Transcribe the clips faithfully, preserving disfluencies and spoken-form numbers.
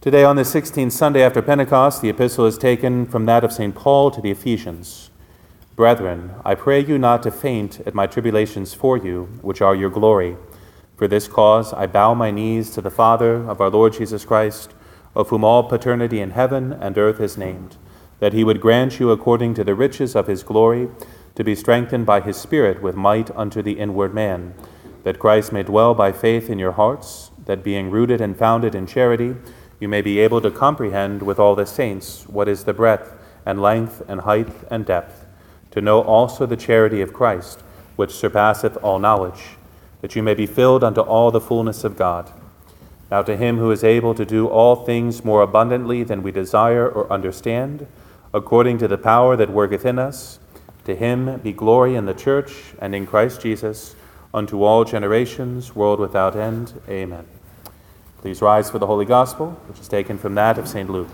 Today, on the sixteenth Sunday after Pentecost, the epistle is taken from that of Saint Paul to the Ephesians. Brethren, I pray you not to faint at my tribulations for you, which are your glory. For this cause I bow my knees to the Father of our Lord Jesus Christ, of whom all paternity in heaven and earth is named, that he would grant you according to the riches of his glory, to be strengthened by his Spirit with might unto the inward man, that Christ may dwell by faith in your hearts, that being rooted and founded in charity, you may be able to comprehend with all the saints what is the breadth and length and height and depth, to know also the charity of Christ, which surpasseth all knowledge, that you may be filled unto all the fullness of God. Now to him who is able to do all things more abundantly than we desire or understand, according to the power that worketh in us, to him be glory in the church and in Christ Jesus, unto all generations, world without end. Amen. Please rise for the Holy Gospel, which is taken from that of Saint Luke.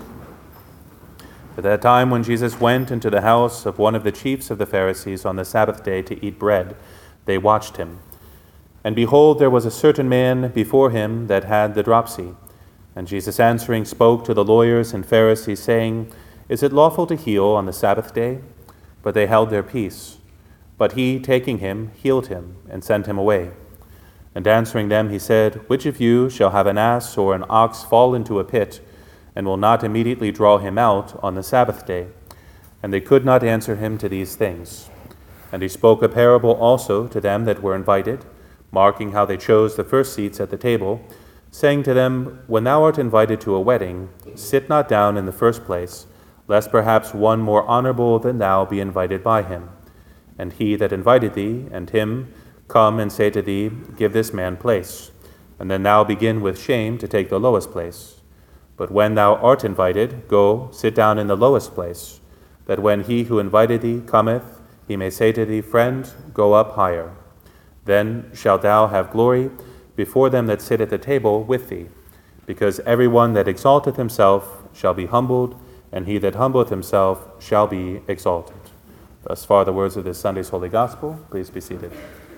At that time when Jesus went into the house of one of the chiefs of the Pharisees on the Sabbath day to eat bread, they watched him. And behold, there was a certain man before him that had the dropsy. And Jesus answering spoke to the lawyers and Pharisees, saying, Is it lawful to heal on the Sabbath day? But they held their peace. But he, taking him, healed him, and sent him away. And answering them, he said, Which of you shall have an ass or an ox fall into a pit, and will not immediately draw him out on the Sabbath day? And they could not answer him to these things. And he spoke a parable also to them that were invited, marking how they chose the first seats at the table, saying to them, When thou art invited to a wedding, sit not down in the first place, lest perhaps one more honorable than thou be invited by him. And he that invited thee, and him, come and say to thee, Give this man place, and then thou begin with shame to take the lowest place. But when thou art invited, go, sit down in the lowest place, that when he who invited thee cometh, he may say to thee, Friend, go up higher. Then shalt thou have glory before them that sit at the table with thee, because every one that exalteth himself shall be humbled, and he that humbleth himself shall be exalted. Thus far the words of this Sunday's Holy Gospel. Please be seated.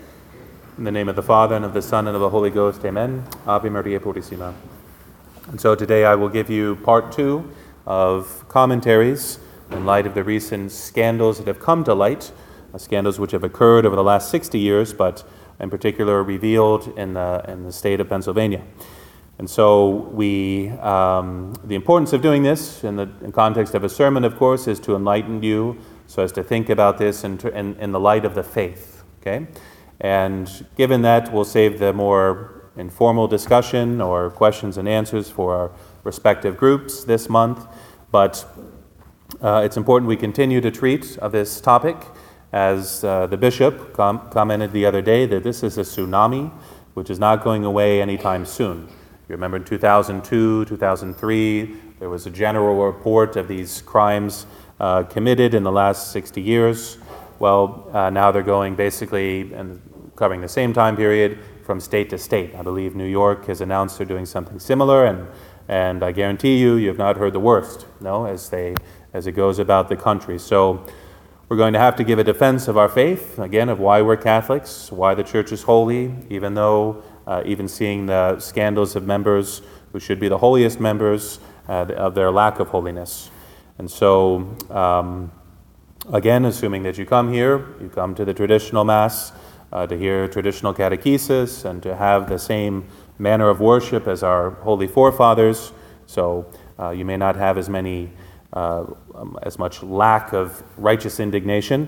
In the name of the Father, and of the Son, and of the Holy Ghost, amen. Ave Maria Purissima. And so today I will give you part two of commentaries in light of the recent scandals that have come to light, uh, scandals which have occurred over the last sixty years, but in particular revealed in the, in the state of Pennsylvania. And so we, um, the importance of doing this in the in context of a sermon, of course, is to enlighten you so as to think about this in, in, in the light of the faith, okay? And given that, we'll save the more informal discussion or questions and answers for our respective groups this month. But uh, it's important we continue to treat of this topic, as uh, the bishop com- commented the other day, that this is a tsunami which is not going away anytime soon. You remember in two thousand two, two thousand three, there was a general report of these crimes uh, committed in the last sixty years. Well, uh, now they're going basically and covering the same time period from state to state. I believe New York has announced they're doing something similar, and and I guarantee you, you have not heard the worst, no, as they as it goes about the country. So we're going to have to give a defense of our faith, again, of why we're Catholics, why the Church is holy, even though uh, even seeing the scandals of members who should be the holiest members uh, of their lack of holiness. And so, um, again, assuming that you come here, you come to the traditional Mass, Uh, to hear traditional catechesis and to have the same manner of worship as our holy forefathers. So uh, you may not have as many, uh, um, as much lack of righteous indignation,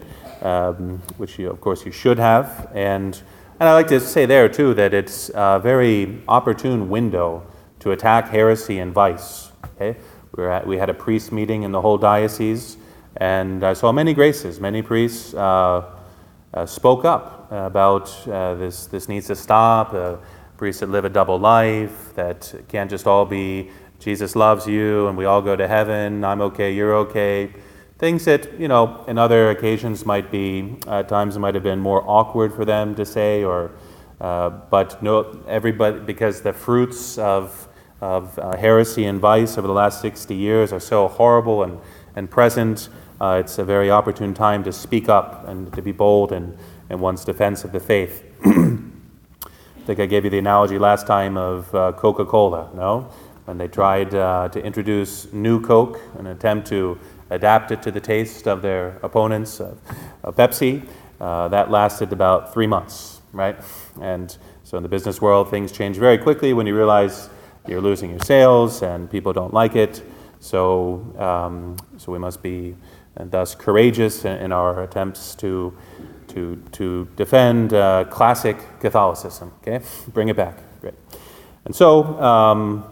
um, which you, of course you should have. And and I like to say there too that it's a very opportune window to attack heresy and vice. Okay, we were at, we had a priest meeting in the whole diocese, and I saw many graces. Many priests uh, uh, spoke up about uh, this this needs to stop, uh, priests that live a double life, that can't just all be Jesus loves you and we all go to heaven, I'm okay, you're okay. Things that, you know, in other occasions might be, at times it might have been more awkward for them to say, or uh, but no, everybody, because the fruits of of uh, heresy and vice over the last sixty years are so horrible and, and present, uh, it's a very opportune time to speak up and to be bold and in one's defense of the faith. I think I gave you the analogy last time of uh, Coca-Cola, no? when they tried uh, to introduce new Coke, an attempt to adapt it to the taste of their opponents, of, of Pepsi. Uh, that lasted about three months, right? And so in the business world, things change very quickly when you realize you're losing your sales and people don't like it. So, um, so we must be, and thus, courageous in, in our attempts to to to defend uh, classic Catholicism. Okay, bring it back. Great. And so, um,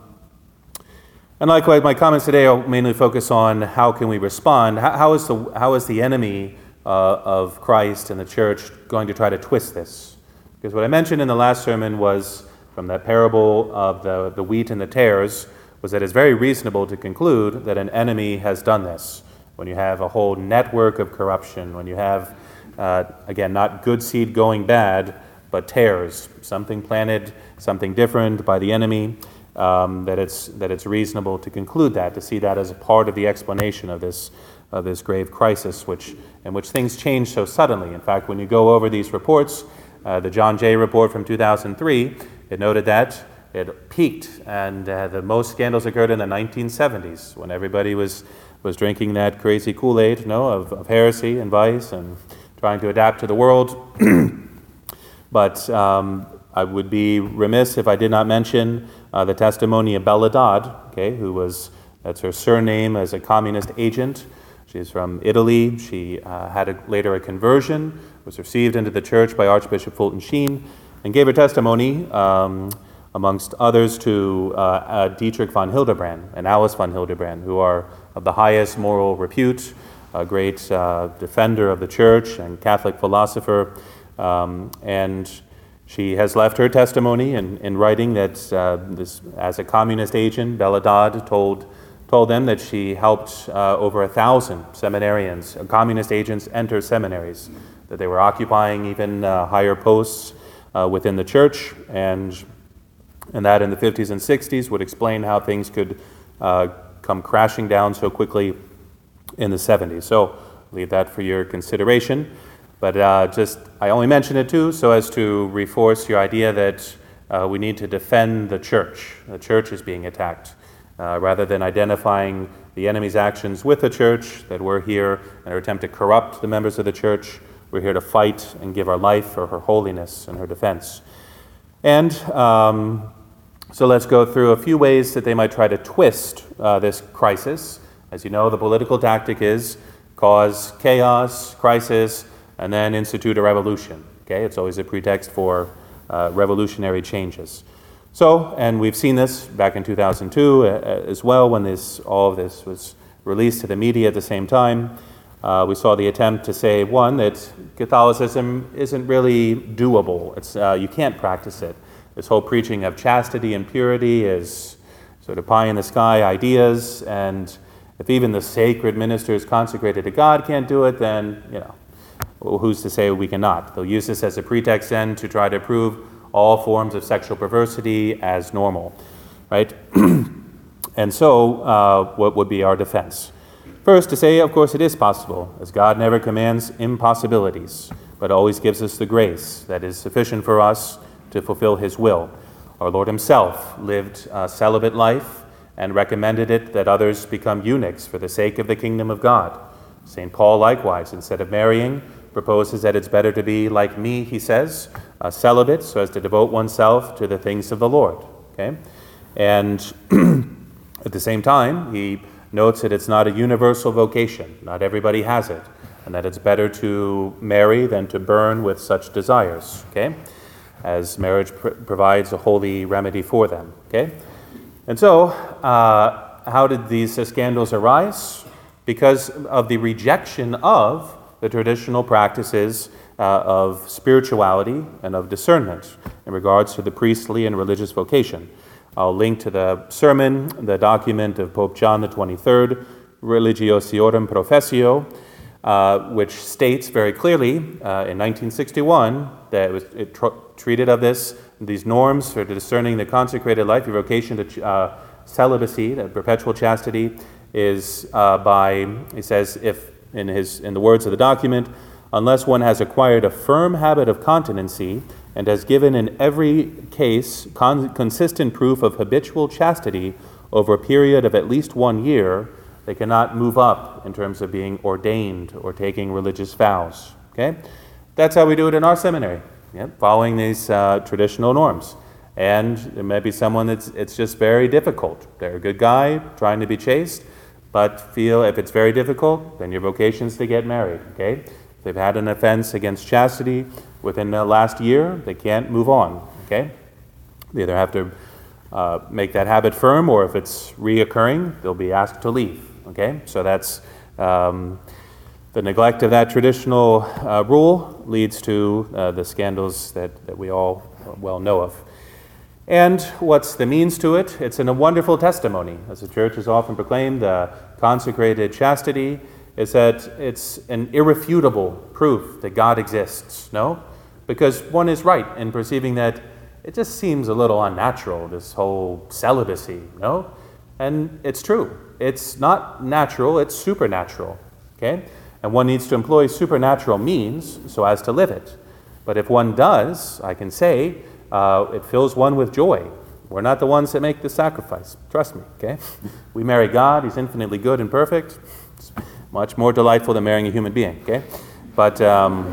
and likewise, my comments today will mainly focus on how can we respond. How, how is the how is the enemy uh, of Christ and the church going to try to twist this? Because what I mentioned in the last sermon was from that parable of the, the wheat and the tares, was that it's very reasonable to conclude that an enemy has done this. When you have a whole network of corruption, when you have, uh, again, not good seed going bad, but tares, something planted, something different by the enemy, um, that it's that it's reasonable to conclude that, to see that as a part of the explanation of this of this grave crisis, which in which things change so suddenly. In fact, when you go over these reports, uh, the John Jay report from two thousand three, it noted that it peaked, and uh, the most scandals occurred in the nineteen seventies, when everybody was, was drinking that crazy Kool-Aid, you know, of, of heresy and vice and trying to adapt to the world. But um, I would be remiss if I did not mention uh, the testimony of Bella Dodd, okay, who was, that's her surname as a communist agent. She's from Italy. She uh, had a, later a conversion, was received into the church by Archbishop Fulton Sheen, and gave her testimony, um, amongst others, to uh, uh, Dietrich von Hildebrand and Alice von Hildebrand, who are of the highest moral repute, a great uh, defender of the church and Catholic philosopher. Um, and she has left her testimony in, in writing that uh, this, as a communist agent, Bella Dodd told told them that she helped uh, over a thousand seminarians, uh, communist agents, enter seminaries, that they were occupying even uh, higher posts uh, within the church, and and that in the fifties and sixties would explain how things could uh, come crashing down so quickly in the seventies. So leave that for your consideration. But uh, just, I only mention it too so as to reinforce your idea that uh, we need to defend the church. The church is being attacked. Uh, rather than identifying the enemy's actions with the church, that we're here in our attempt to corrupt the members of the church, we're here to fight and give our life for her holiness and her defense. And um, so let's go through a few ways that they might try to twist uh, this crisis. As you know, the political tactic is cause chaos, crisis, and then institute a revolution. Okay, it's always a pretext for uh, revolutionary changes. So, and we've seen this back in two thousand two uh, as well, when this all of this was released to the media at the same time. Uh, we saw the attempt to say, one, that Catholicism isn't really doable. It's uh, you can't practice it. This whole preaching of chastity and purity is sort of pie in the sky ideas, and if even the sacred ministers consecrated to God can't do it, then, you know, well, who's to say we cannot? They'll use this as a pretext then to try to prove all forms of sexual perversity as normal, right? And so, uh, what would be our defense? First, to say, of course, it is possible, as God never commands impossibilities, but always gives us the grace that is sufficient for us to fulfill His will. Our Lord Himself lived a celibate life and recommended it that others become eunuchs for the sake of the kingdom of God. Saint Paul, likewise, instead of marrying, proposes that it's better to be like me, he says, uh, celibate, so as to devote oneself to the things of the Lord. Okay, and at the same time, he notes that it's not a universal vocation. Not everybody has it, and that it's better to marry than to burn with such desires. Okay, as marriage pr- provides a holy remedy for them. Okay, and so uh, how did these uh, scandals arise? Because of the rejection of the traditional practices uh, of spirituality and of discernment in regards to the priestly and religious vocation. I'll link to the sermon, the document of Pope John the twenty-third, Religiosiorum Professio, uh, which states very clearly uh, in nineteen sixty-one that it, was, it tr- treated of this, these norms for discerning the consecrated life, your vocation to uh, celibacy, the perpetual chastity, is uh, by, he says, if in his in the words of the document, unless one has acquired a firm habit of continency and has given in every case con- consistent proof of habitual chastity, over a period of at least one year, they cannot move up in terms of being ordained or taking religious vows. Okay? That's how we do it in our seminary, yeah? Following these uh, traditional norms. And there may be someone that's it's just very difficult. They're a good guy, trying to be chaste, but feel if it's very difficult, then your vocation is to get married. Okay? If they've had an offense against chastity within the last year, they can't move on. Okay? They either have to uh, make that habit firm, or if it's reoccurring, they'll be asked to leave. Okay? So that's um, the neglect of that traditional uh, rule leads to uh, the scandals that, that we all well know of. And what's the means to it? It's a wonderful testimony. As the church has often proclaimed, the consecrated chastity is that it's an irrefutable proof that God exists, no? Because one is right in perceiving that it just seems a little unnatural, this whole celibacy, no? And it's true. It's not natural, it's supernatural, okay? And one needs to employ supernatural means so as to live it. But if one does, I can say, uh, it fills one with joy. We're not the ones that make the sacrifice. Trust me, okay? We marry God. He's infinitely good and perfect. It's much more delightful than marrying a human being, okay? But,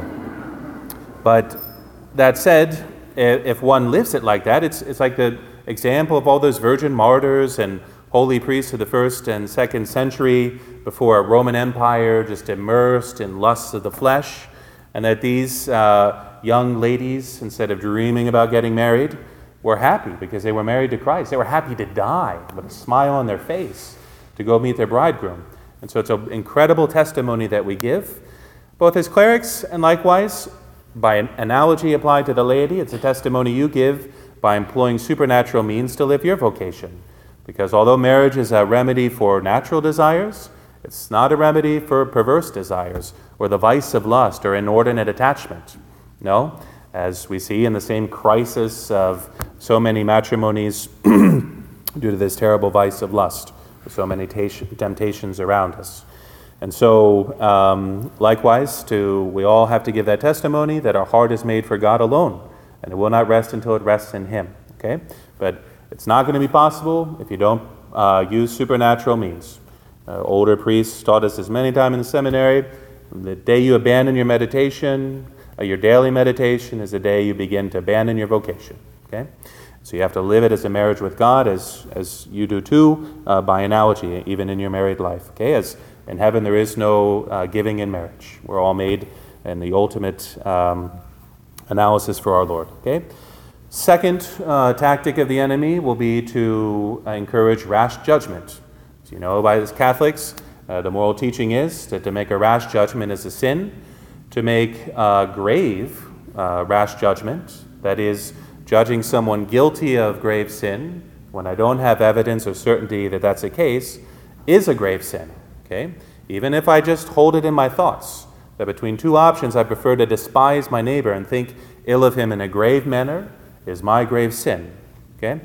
um, but that said, if one lives it like that, it's, it's like the example of all those virgin martyrs and holy priests of the first and second century before a Roman Empire, just immersed in lusts of the flesh, and that these uh, young ladies, instead of dreaming about getting married, were happy because they were married to Christ. They were happy to die with a smile on their face to go meet their bridegroom. And so it's an incredible testimony that we give, both as clerics and likewise, by an analogy applied to the laity, it's a testimony you give by employing supernatural means to live your vocation. Because although marriage is a remedy for natural desires, it's not a remedy for perverse desires or the vice of lust or inordinate attachment. No, as we see in the same crisis of so many matrimonies due to this terrible vice of lust, so many temptations around us. And so, um, likewise, to, we all have to give that testimony that our heart is made for God alone, and it will not rest until it rests in Him. Okay? But it's not going to be possible if you don't uh, use supernatural means. Uh, older priests taught us this many times in the seminary. The day you abandon your meditation, uh, your daily meditation, is the day you begin to abandon your vocation. Okay? So you have to live it as a marriage with God, as as you do too, uh, by analogy, even in your married life. Okay? As in heaven, there is no uh, giving in marriage. We're all made in the ultimate um, analysis for our Lord. Okay? Second uh, tactic of the enemy will be to uh, encourage rash judgment. As you know, by as Catholics, uh, the moral teaching is that to make a rash judgment is a sin. To make uh, grave uh, rash judgment, that is, judging someone guilty of grave sin, when I don't have evidence or certainty that that's the case, is a grave sin. Okay? Even if I just hold it in my thoughts, that between two options I prefer to despise my neighbor and think ill of him in a grave manner, is my grave sin. Okay?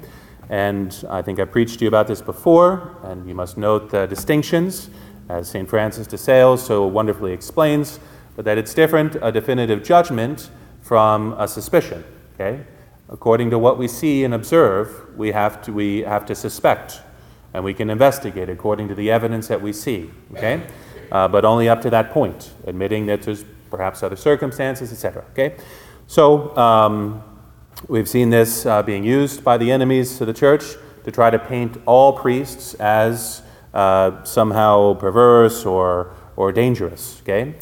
And I think I preached to you about this before, and you must note the distinctions, as Saint Francis de Sales so wonderfully explains, but that it's different, a definitive judgment from a suspicion. Okay? According to what we see and observe, we have to, we have to suspect, and we can investigate according to the evidence that we see. Okay? Uh, but only up to that point, admitting that there's perhaps other circumstances, et cetera. Okay? So, um, we've seen this uh, being used by the enemies to the church to try to paint all priests as uh, somehow perverse or or dangerous. Okay,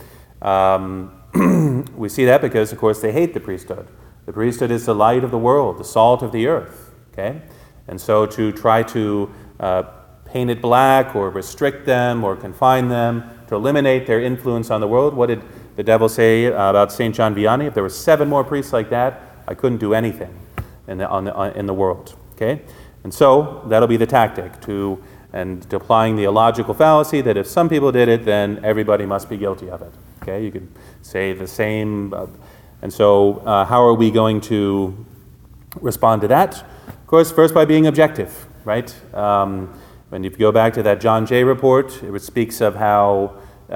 um, we see that because, of course, they hate the priesthood. The priesthood is the light of the world, the salt of the earth. Okay, and so to try to uh, paint it black or restrict them or confine them to eliminate their influence on the world. What did the devil say uh, about Saint John Vianney? If there were seven more priests like that, I couldn't do anything in the, on the, on, in the world, okay? And so that'll be the tactic to, and to applying the illogical fallacy that if some people did it, then everybody must be guilty of it, okay? You could say the same, uh, and so uh, how are we going to respond to that? Of course, first by being objective, right? Um, when you go back to that John Jay report, it speaks of how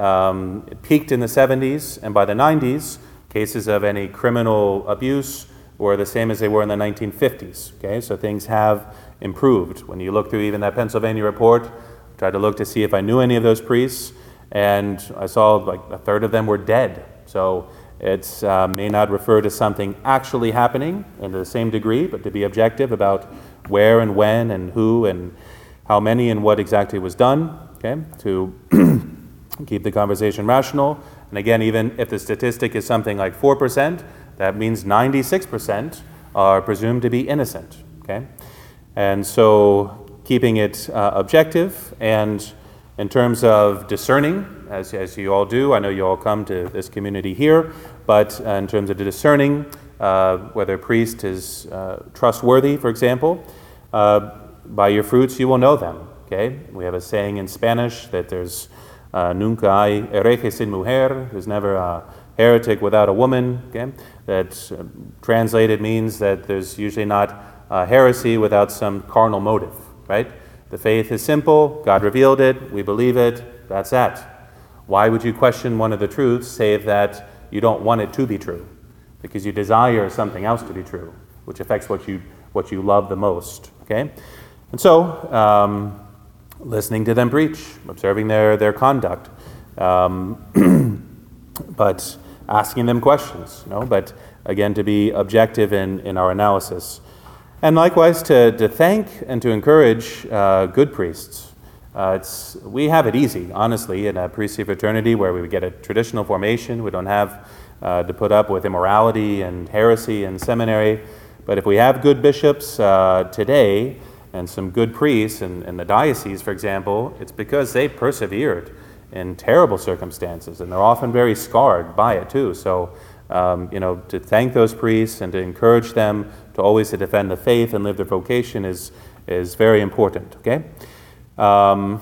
um, it peaked in the seventies, and by the nineties, cases of any criminal abuse were the same as they were in the nineteen fifties. Okay, so things have improved. When you look through even that Pennsylvania report, I tried to look to see if I knew any of those priests, and I saw like a third of them were dead. So it uh, may not refer to something actually happening in the same degree, but to be objective about where and when and who and how many and what exactly was done, okay, to keep the conversation rational. And again, even if the statistic is something like four percent, that means ninety-six percent are presumed to be innocent, okay? And so keeping it uh, objective, and in terms of discerning, as, as you all do, I know you all come to this community here, but uh, in terms of discerning uh, whether a priest is uh, trustworthy, for example, uh, by your fruits you will know them, okay? We have a saying in Spanish that there's uh, nunca hay hereje sin mujer, there's never a heretic without a woman, okay? That uh, translated means that there's usually not a heresy without some carnal motive, right? The faith is simple, God revealed it, we believe it, that's that. Why would you question one of the truths, save that you don't want it to be true? Because you desire something else to be true, which affects what you what you love the most, okay? And so, um, listening to them preach, observing their, their conduct, um, but asking them questions, you know, but again, to be objective in, in our analysis. And likewise, to, to thank and to encourage uh, good priests. Uh, it's, we have it easy, honestly, in a priestly fraternity where we get a traditional formation. We don't have uh, to put up with immorality and heresy in seminary. But if we have good bishops uh, today and some good priests in, in the diocese, for example, it's because they persevered in terrible circumstances, and they're often very scarred by it too. So, um, you know, to thank those priests and to encourage them to always to defend the faith and live their vocation is is very important. Okay. Um,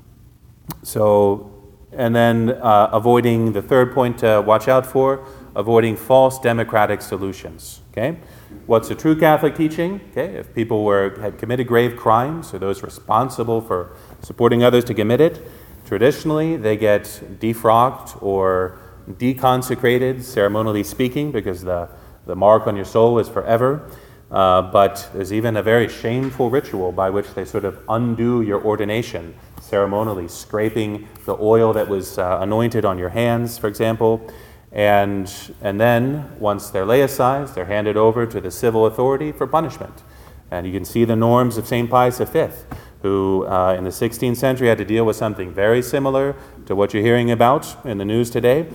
so, and then uh, avoiding the third point to watch out for, avoiding false democratic solutions. Okay. What's a true Catholic teaching? Okay, if people were had committed grave crimes, or those responsible for supporting others to commit it, traditionally they get defrocked or deconsecrated, ceremonially speaking, because the, the mark on your soul is forever. Uh, but there's even a very shameful ritual by which they sort of undo your ordination, ceremonially scraping the oil that was uh, anointed on your hands, for example. And and then, once they're laicized, they're handed over to the civil authority for punishment. And you can see the norms of Saint Pius the Fifth, who uh, in the sixteenth century had to deal with something very similar to what you're hearing about in the news today.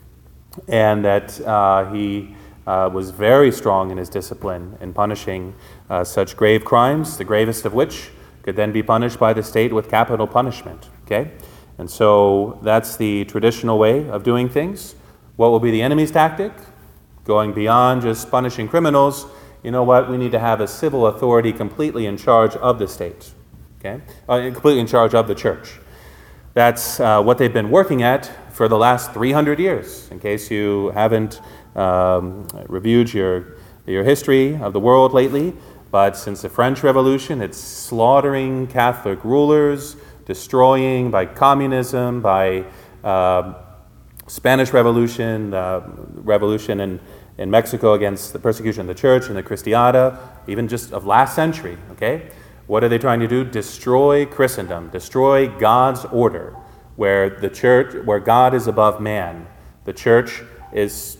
And that uh, he uh, was very strong in his discipline in punishing uh, such grave crimes, the gravest of which could then be punished by the state with capital punishment. Okay? And so that's the traditional way of doing things. What will be the enemy's tactic? Going beyond just punishing criminals, you know what? We need to have a civil authority completely in charge of the state, okay? Uh, completely in charge of the church. That's uh, what they've been working at for the last three hundred years. In case you haven't um, reviewed your, your history of the world lately, but since the French Revolution, it's slaughtering Catholic rulers, destroying by communism, by uh, Spanish Revolution, uh, revolution in, in Mexico against the persecution of the church and the Christiada, even just of last century, okay? What are they trying to do? Destroy Christendom, destroy God's order, where the church, where God is above man. The church is,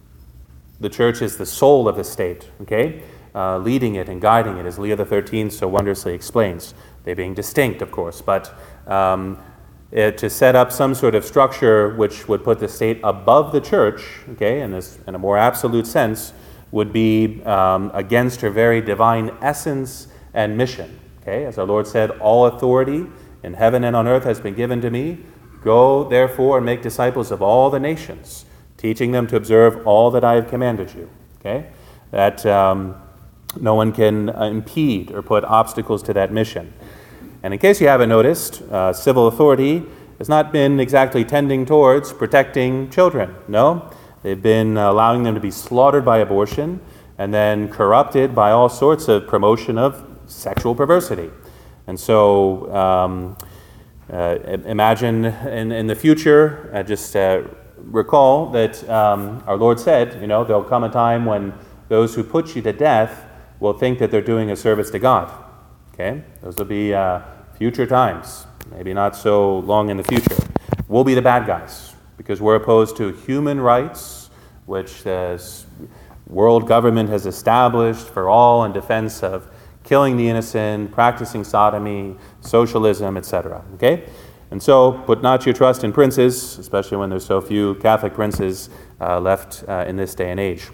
the church is the soul of the state, okay? Uh, leading it and guiding it, as Leo the thirteenth so wondrously explains. They being distinct, of course, but um, It, to set up some sort of structure which would put the state above the church, okay, in this in a more absolute sense, would be um, against her very divine essence and mission. Okay, as our Lord said, all authority in heaven and on earth has been given to me. Go therefore and make disciples of all the nations, teaching them to observe all that I have commanded you. Okay, that um, no one can uh, impede or put obstacles to that mission. And in case you haven't noticed, uh, civil authority has not been exactly tending towards protecting children. No, they've been allowing them to be slaughtered by abortion and then corrupted by all sorts of promotion of sexual perversity. And so um, uh, imagine in, in the future, uh, just uh, recall that um, our Lord said, you know, there'll come a time when those who put you to death will think that they're doing a service to God. Okay? Those will be uh, future times, maybe not so long in the future. We'll be the bad guys because we're opposed to human rights, which the world government has established for all in defense of killing the innocent, practicing sodomy, socialism, et cetera. Okay? And so, put not your trust in princes, especially when there's so few Catholic princes uh, left uh, in this day and age.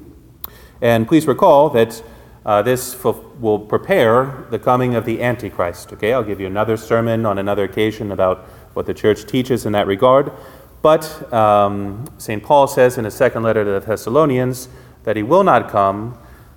And please recall that uh, this f- will prepare the coming of the Antichrist. Okay, I'll give you another sermon on another occasion about what the church teaches in that regard. But um, Saint Paul says in his second letter to the Thessalonians that he will not come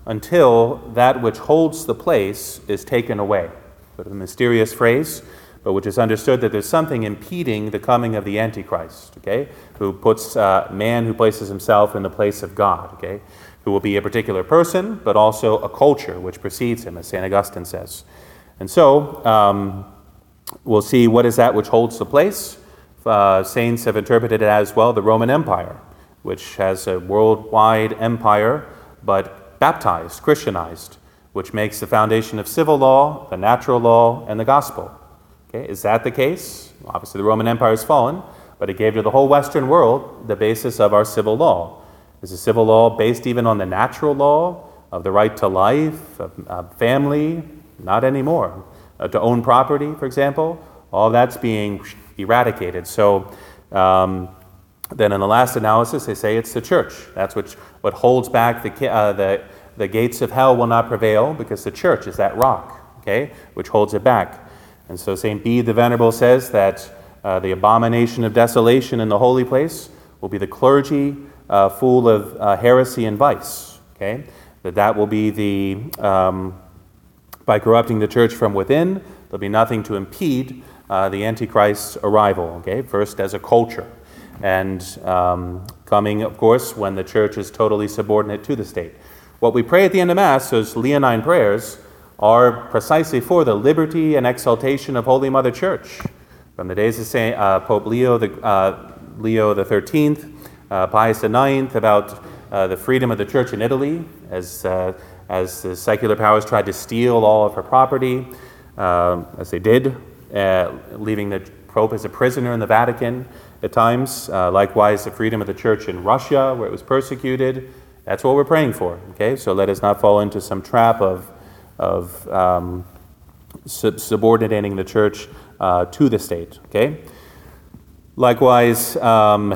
until that which holds the place is taken away. Sort of a mysterious phrase, but which is understood that there's something impeding the coming of the Antichrist, okay, who puts uh, man who places himself in the place of God, okay, who will be a particular person, but also a culture which precedes him, as Saint Augustine says. And so, um, we'll see what is that which holds the place. Uh, saints have interpreted it as, well, the Roman Empire, which has a worldwide empire, but baptized, Christianized, which makes the foundation of civil law, the natural law, and the gospel. Okay, is that the case? Well, obviously, the Roman Empire has fallen, but it gave to the whole Western world the basis of our civil law. Is the civil law based even on the natural law of the right to life, of, of family? Not anymore. Uh, to own property, for example, all that's being eradicated. So um, then in the last analysis, they say it's the church. That's what, what holds back the, uh, the, the gates of hell will not prevail, because the church is that rock, okay, which holds it back. And so Saint Bede the Venerable says that uh, the abomination of desolation in the holy place will be the clergy uh, full of uh, heresy and vice, okay? That that will be the, um, by corrupting the church from within, there'll be nothing to impede uh, the Antichrist's arrival, okay? First as a culture, and um, coming, of course, when the church is totally subordinate to the state. What we pray at the end of Mass, those Leonine prayers, are precisely for the liberty and exaltation of Holy Mother Church. From the days of Saint uh, Pope Leo the uh, Leo the Thirteenth, uh, Pius the Ninth, about uh, the freedom of the Church in Italy, as uh, as the secular powers tried to steal all of her property, uh, as they did, uh, leaving the Pope as a prisoner in the Vatican at times. Uh, likewise, the freedom of the Church in Russia, where it was persecuted. That's what we're praying for. Okay, so let us not fall into some trap of of um, sub- subordinating the church uh, to the state, okay? Likewise, um,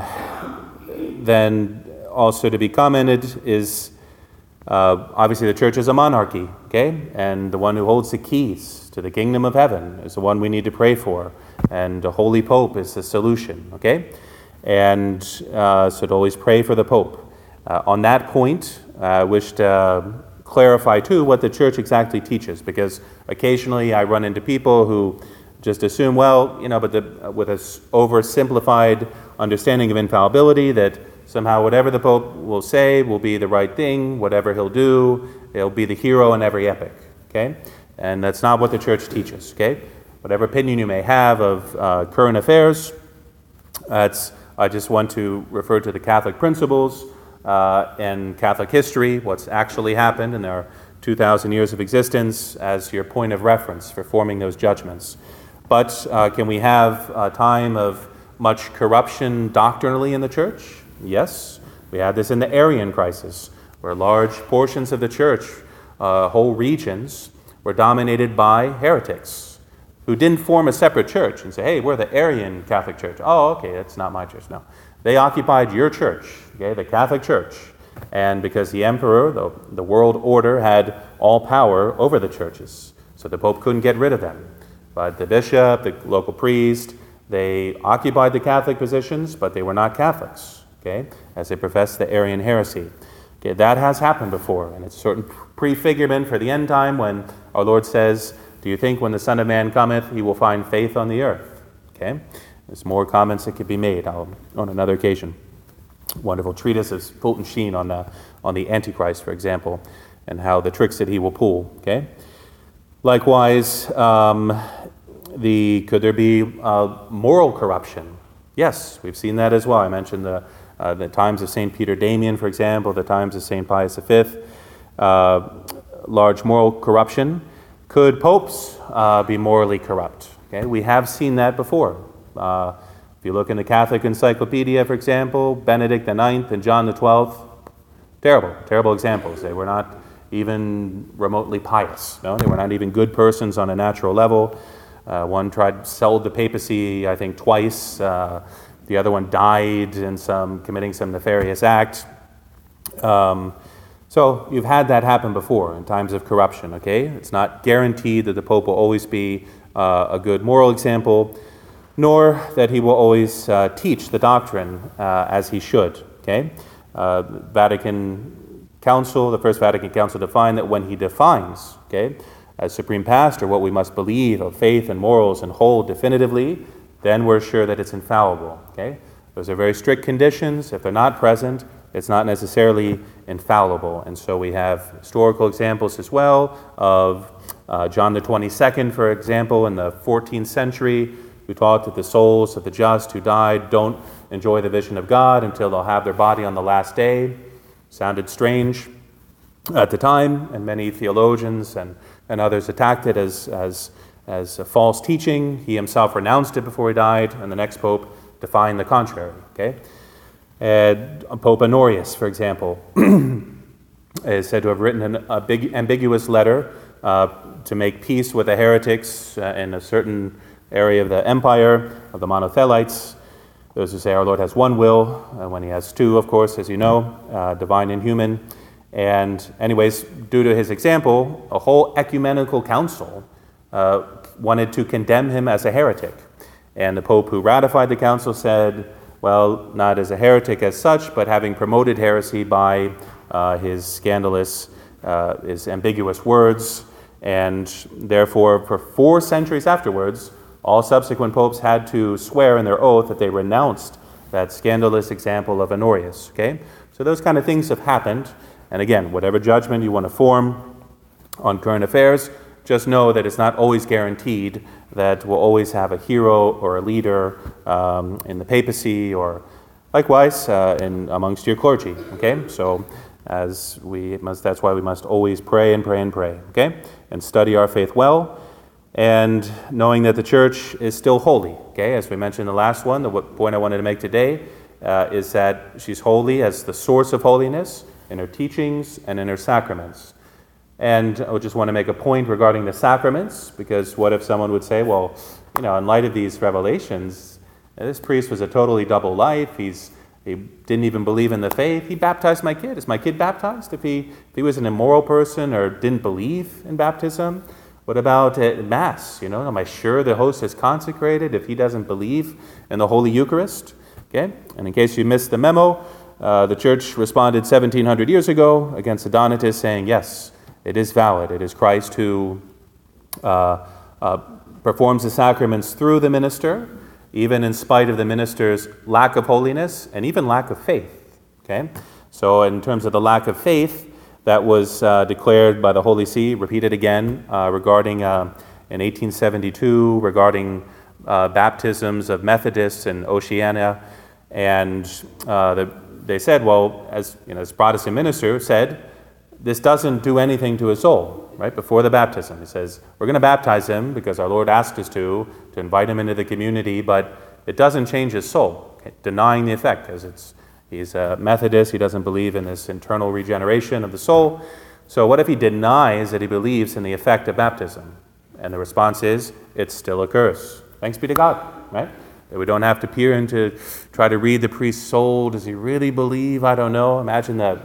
then also to be commented is, uh, obviously the church is a monarchy, okay? And the one who holds the keys to the kingdom of heaven is the one we need to pray for. And the Holy Pope is the solution, okay? And uh, so to always pray for the Pope. Uh, on that point, I wish to clarify too what the church exactly teaches, because occasionally I run into people who just assume, well, you know, but the, with an oversimplified understanding of infallibility, that somehow whatever the Pope will say will be the right thing, whatever he'll do, he'll be the hero in every epoch, okay? And that's not what the church teaches, okay? Whatever opinion you may have of uh, current affairs, that's, I just want to refer to the Catholic principles Uh, and Catholic history, what's actually happened in our two thousand years of existence, as your point of reference for forming those judgments. But uh, can we have a time of much corruption doctrinally in the church? Yes. We had this in the Arian crisis, where large portions of the church, uh, whole regions, were dominated by heretics who didn't form a separate church and say, hey, we're the Arian Catholic Church. Oh, okay, that's not my church. No. They occupied your church, okay, the Catholic Church. And because the emperor, the, the world order, had all power over the churches, so the Pope couldn't get rid of them. But the bishop, the local priest, they occupied the Catholic positions, but they were not Catholics, okay, as they professed the Arian heresy. Okay, that has happened before, and it's a certain prefigurement for the end time when our Lord says, do you think when the Son of Man cometh, he will find faith on the earth? Okay. There's more comments that could be made I'll, on another occasion. Wonderful treatise of Fulton Sheen on the on the Antichrist, for example, and how the tricks that he will pull. Okay. Likewise, um, the could there be uh, moral corruption? Yes, we've seen that as well. I mentioned the uh, the times of Saint Peter Damian, for example, the times of Saint Pius the Fifth. Uh, large moral corruption. Could popes uh, be morally corrupt? Okay, we have seen that before. Uh, if you look in the Catholic Encyclopedia, for example, Benedict the Ninth and John the Twelfth, terrible, terrible examples. They were not even remotely pious. No, they were not even good persons on a natural level. Uh, one tried to sell the papacy, I think, twice. Uh, the other one died in some committing some nefarious act. Um, so you've had that happen before in times of corruption. Okay, it's not guaranteed that the Pope will always be uh, a good moral example, nor that he will always uh, teach the doctrine uh, as he should. Okay, uh, Vatican Council, the First Vatican Council, defined that when he defines, okay, as Supreme Pastor, what we must believe of faith and morals and hold definitively, then we're sure that it's infallible. Okay, those are very strict conditions. If they're not present, it's not necessarily infallible. And so we have historical examples as well of uh, John the twenty-second, for example, in the fourteenth century, who taught that the souls of the just who died don't enjoy the vision of God until they'll have their body on the last day. Sounded strange at the time, and many theologians and, and others attacked it as, as, as a false teaching. He himself renounced it before he died, and the next pope defined the contrary. Okay, uh, Pope Honorius, for example, is said to have written an, a big ambiguous letter uh, to make peace with the heretics uh, in a certain area of the empire of the Monothelites. Those who say our Lord has one will, uh, when he has two, of course, as you know, uh, divine and human. And anyways, due to his example, a whole ecumenical council uh, wanted to condemn him as a heretic. And the Pope who ratified the council said, well, not as a heretic as such, but having promoted heresy by uh, his scandalous, uh, his ambiguous words. And therefore, for four centuries afterwards, all subsequent popes had to swear in their oath that they renounced that scandalous example of Honorius. Okay, so those kind of things have happened. And again, whatever judgment you want to form on current affairs, just know that it's not always guaranteed that we'll always have a hero or a leader um, in the papacy, or likewise uh, in amongst your clergy. Okay, so as we must, that's why we must always pray and pray and pray. Okay, and study our faith well. And knowing that the church is still holy, okay? As we mentioned in the last one, the point I wanted to make today uh, is that she's holy as the source of holiness in her teachings and in her sacraments. And I just want to make a point regarding the sacraments, because what if someone would say, well, you know, in light of these revelations, this priest was a totally double life. He's he didn't even believe in the faith. He baptized my kid. Is my kid baptized if he if he was an immoral person or didn't believe in baptism? What about at Mass? You know, am I sure the host is consecrated if he doesn't believe in the Holy Eucharist? Okay, and in case you missed the memo, uh, the Church responded seventeen hundred years ago against the Donatists, saying, yes, it is valid. It is Christ who uh, uh, performs the sacraments through the minister, even in spite of the minister's lack of holiness and even lack of faith. Okay, so in terms of the lack of faith, that was uh, declared by the Holy See, repeated again uh, regarding, uh, in eighteen seventy-two, regarding uh, baptisms of Methodists in Oceania. And uh, the, they said, well, as you know, as Protestant minister said, this doesn't do anything to his soul, right? Before the baptism, he says, we're going to baptize him because our Lord asked us to, to invite him into the community, but it doesn't change his soul, okay? Denying the effect, because it's He's a Methodist. He doesn't believe in this internal regeneration of the soul. So what if he denies that he believes in the effect of baptism? And the response is, it still occurs. Thanks be to God, right? That we don't have to peer into, try to read the priest's soul. Does he really believe? I don't know. Imagine the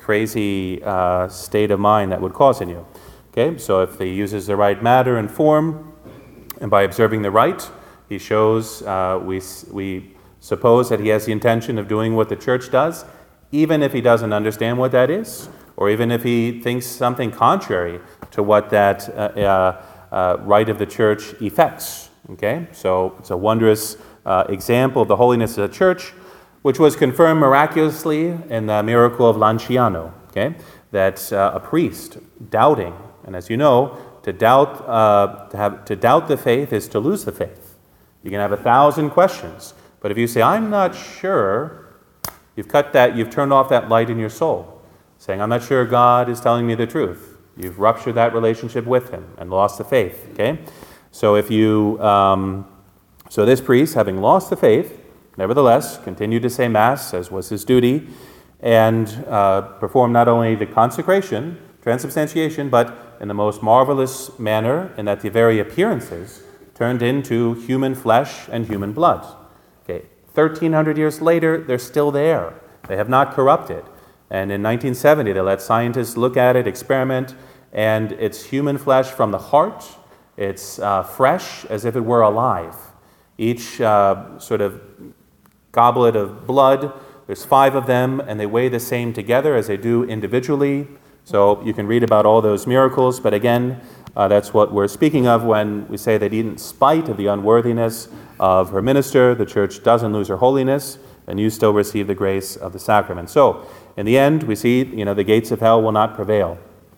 crazy uh, state of mind that would cause in you. Okay, so if he uses the right matter and form, and by observing the rite, he shows uh, we we... suppose that he has the intention of doing what the church does, even if he doesn't understand what that is, or even if he thinks something contrary to what that uh, uh, uh, rite of the church effects. Okay, so it's a wondrous uh, example of the holiness of the church, which was confirmed miraculously in the miracle of Lanciano. Okay, that uh, a priest doubting, and as you know, to doubt uh, to have to doubt the faith is to lose the faith. You can have a thousand questions. But if you say, I'm not sure, you've cut that, you've turned off that light in your soul, saying, I'm not sure God is telling me the truth. You've ruptured that relationship with him and lost the faith, okay? So if you, um, so this priest, having lost the faith, nevertheless, continued to say Mass, as was his duty, and uh, performed not only the consecration, transubstantiation, but in the most marvelous manner, in that the very appearances turned into human flesh and human blood. Okay, thirteen hundred years later, they're still there. They have not corrupted. And in nineteen seventy, they let scientists look at it, experiment, and it's human flesh from the heart. It's uh, fresh as if it were alive. Each uh, sort of goblet of blood, there's five of them, and they weigh the same together as they do individually. So you can read about all those miracles, but again, uh, that's what we're speaking of when we say that in spite of the unworthiness of her minister, the church doesn't lose her holiness, and you still receive the grace of the sacrament. So, in the end, we see, you know, the gates of hell will not prevail.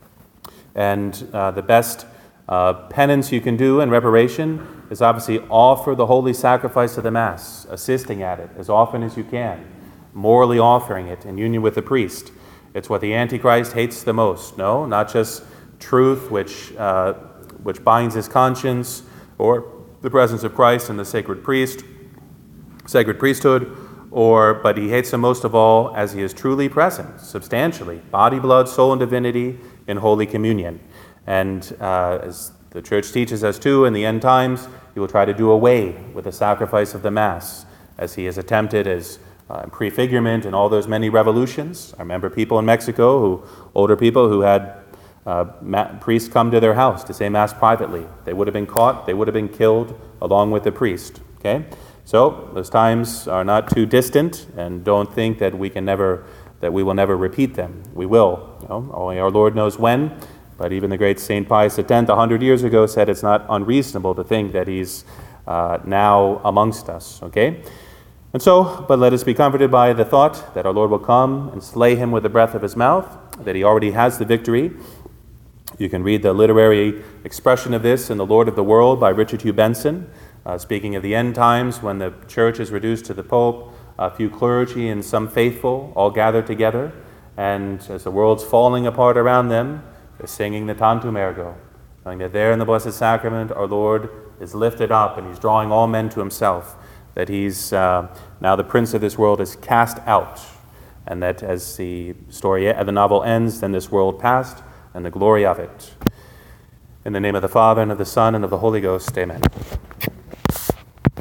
And uh, the best uh, penance you can do in reparation is obviously offer the holy sacrifice of the Mass, assisting at it as often as you can, morally offering it in union with the priest. It's what the Antichrist hates the most. No, not just truth, which uh, which binds his conscience, or the presence of Christ and the sacred priest, sacred priesthood, or but he hates him most of all as he is truly present, substantially, body, blood, soul, and divinity in Holy Communion. And uh, as the Church teaches us too, in the end times, he will try to do away with the sacrifice of the Mass, as he has attempted as uh, prefigurement and all those many revolutions. I remember people in Mexico, who older people who had uh, ma- priests come to their house to say Mass privately. They would have been caught, they would have been killed along with the priest. Okay, so those times are not too distant, and don't think that we can never, that we will never repeat them. We will. You know, only our Lord knows when. But even the great Saint Pius X, a hundred years ago, said it's not unreasonable to think that he's uh, now amongst us. Okay. And so, but let us be comforted by the thought that our Lord will come and slay him with the breath of his mouth, that he already has the victory. You can read the literary expression of this in The Lord of the World by Richard Hugh Benson, uh, speaking of the end times when the church is reduced to the Pope, a few clergy and some faithful all gathered together, and as the world's falling apart around them, they're singing the Tantum Ergo, knowing that there in the Blessed Sacrament our Lord is lifted up and he's drawing all men to himself, that he's uh, now the prince of this world is cast out, and that as the story, the novel ends, then this world passed and the glory of it. In the name of the Father, and of the Son, and of the Holy Ghost, amen.